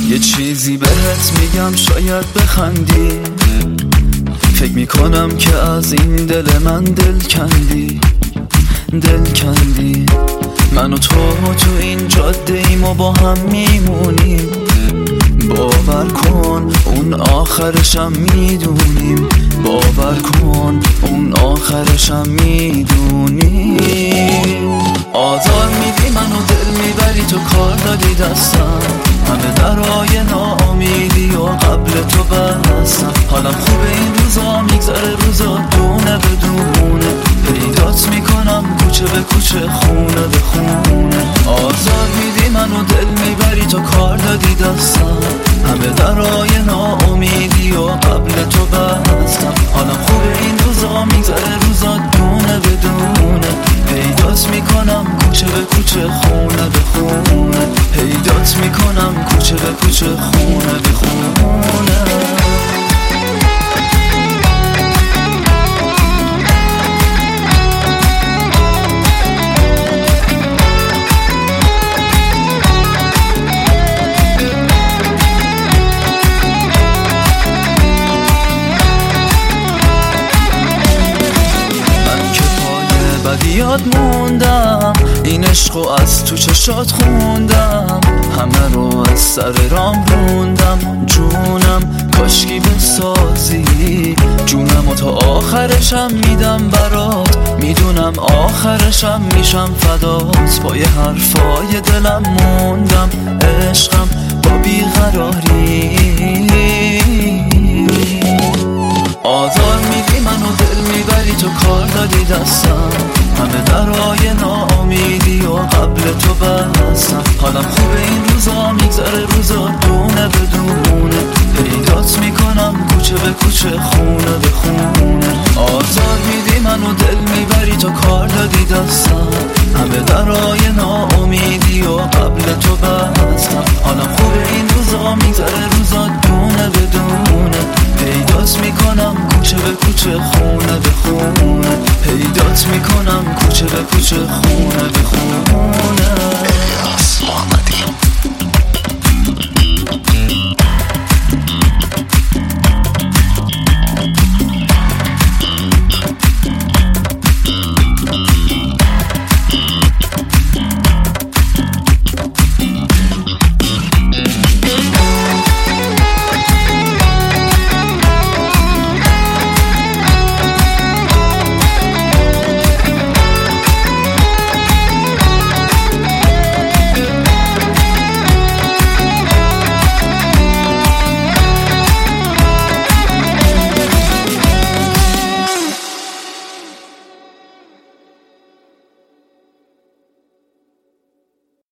یه چیزی بهت میگم شاید بخندی، فکر میکنم که از این دل من دل کندی. من و تو این جاده ایم و با هم میمونیم. باور کن اون آخرشم میدونیم. باور کن اون آخرشم میدونیم. آزار میدی منو دل میبری، تو کار دادی دستم، همه درای ناامیدی و قبل تو بستم. حالم خوبه این روزا، میگذره روزا دونه بدونه، پیدات میکنم کوچه به کوچه خونه به خونه. آزار میدی منو دل میبری، تو کار دادی دستم، همه درای ناامیدی و قبل تو بستم. حالم خوبه این روزا، میگذره روزا دونه بدونه، پیدات میکنم کوچه به کوچه خونه به خونه، پیدات میکنم کوچه به کوچه خونه به خونه. یاد موندم این عشقو از تو چشات خوندم، همه رو از سر رام روندم. جونم کاشکی بسازی جونم و تا آخرشم میدم برات، میدونم آخرشم میشم فدات. با یه حرفای دلم موندم، عشقم با بیقراری. آزار میدی منو دل میبری، تو کار دادی دستم، همه درای ناامیدی و قبل تو بستم. حالم خوبه این روزا، میگذره روزا دونه بدونه، پیدات میکنم کوچه به کوچه خونه به خونه. آزار میدی منو دل میبری، تو کار دادی دستم، همه درای ناامیدی و قبل تو بستم. حالم خوبه این روزا، میگذره روزا دونه بدونه، پیدات میکنم کوچه به کوچه خونه به خونه، پیدات میکنم کوچه به کوچه خونه به خونه.